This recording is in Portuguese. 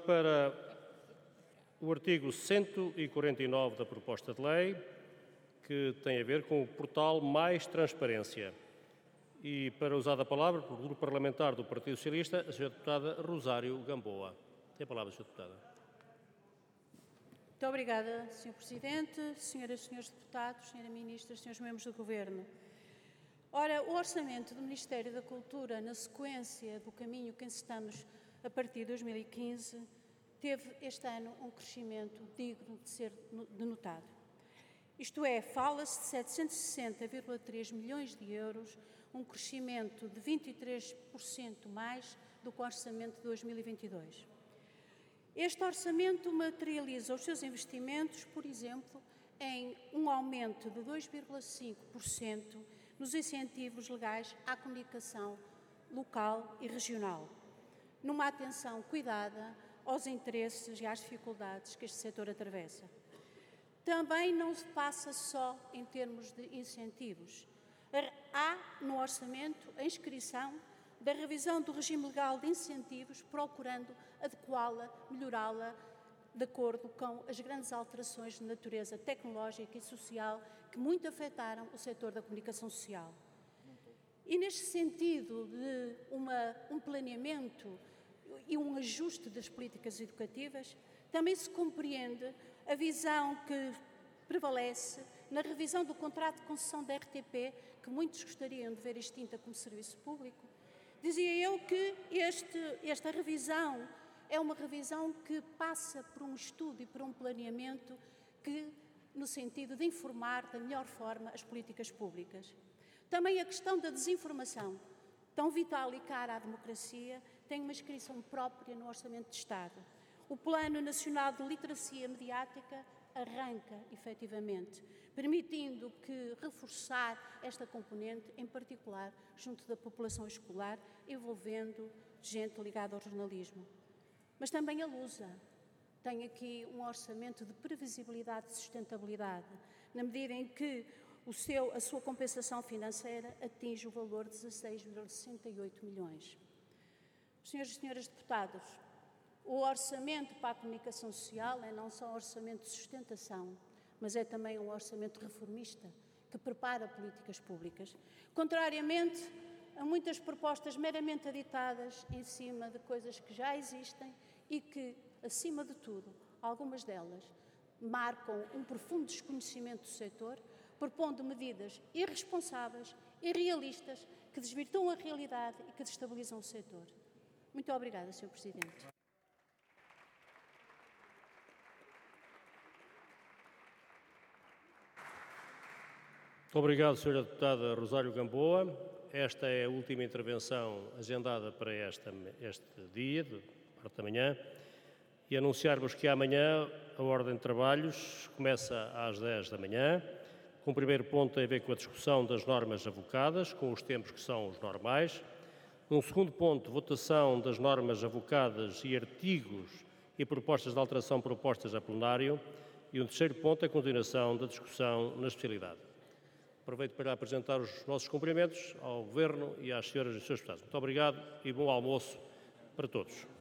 para o artigo 149 da proposta de lei, que tem a ver com o portal Mais Transparência. E para usar a palavra, pelo Grupo Parlamentar do Partido Socialista, a Sra. Deputada Rosário Gamboa. Tem a palavra, Sra. Deputada. Muito obrigada, Sr. Presidente, Senhoras e Senhores Deputados, Sra. Ministra, Srs. Membros do Governo. Ora, o orçamento do Ministério da Cultura, na sequência do caminho que estamos a partir de 2015, teve este ano um crescimento digno de ser denotado. Isto é, fala-se de 760,3 milhões de euros, um crescimento de 23% mais do que o orçamento de 2022. Este orçamento materializa os seus investimentos, por exemplo, em um aumento de 2,5% nos incentivos legais à comunicação local e regional, numa atenção cuidada aos interesses e às dificuldades que este setor atravessa. Também não se passa só em termos de incentivos. Há no orçamento a inscrição da revisão do regime legal de incentivos, procurando adequá-la, melhorá-la, de acordo com as grandes alterações de natureza tecnológica e social que muito afetaram o setor da comunicação social. E neste sentido de um planeamento e um ajuste das políticas educativas, também se compreende a visão que prevalece na revisão do contrato de concessão da RTP, que muitos gostariam de ver extinta como serviço público. Dizia eu que esta revisão é uma revisão que passa por um estudo e por um planeamento no sentido de informar da melhor forma as políticas públicas. Também a questão da desinformação, tão vital e cara à democracia, tem uma inscrição própria no Orçamento de Estado. O Plano Nacional de Literacia Mediática arranca, efetivamente, permitindo que reforçar esta componente, em particular, junto da população escolar, envolvendo gente ligada ao jornalismo. Mas também a Lusa tem aqui um orçamento de previsibilidade e sustentabilidade, na medida em que a sua compensação financeira atinge o valor de 16,68 milhões. Senhores e senhoras deputados, o orçamento para a comunicação social é não só um orçamento de sustentação, mas é também um orçamento reformista que prepara políticas públicas. Contrariamente a muitas propostas meramente editadas em cima de coisas que já existem e que, acima de tudo, algumas delas marcam um profundo desconhecimento do setor, propondo medidas irresponsáveis, irrealistas, que desvirtuam a realidade e que destabilizam o setor. Muito obrigada, Sr. Presidente. Muito obrigado, Sra. Deputada Rosário Gamboa. Esta é a última intervenção agendada para este dia, de parte da manhã, e anunciar-vos que amanhã a ordem de trabalhos começa às 10 da manhã, com o primeiro ponto tem a ver com a discussão das normas avocadas, com os tempos que são os normais. Um segundo ponto, votação das normas avocadas e artigos e propostas de alteração propostas a plenário. E um terceiro ponto, a continuação da discussão na especialidade. Aproveito para apresentar os nossos cumprimentos ao Governo e às senhoras e senhores deputados. Muito obrigado e bom almoço para todos.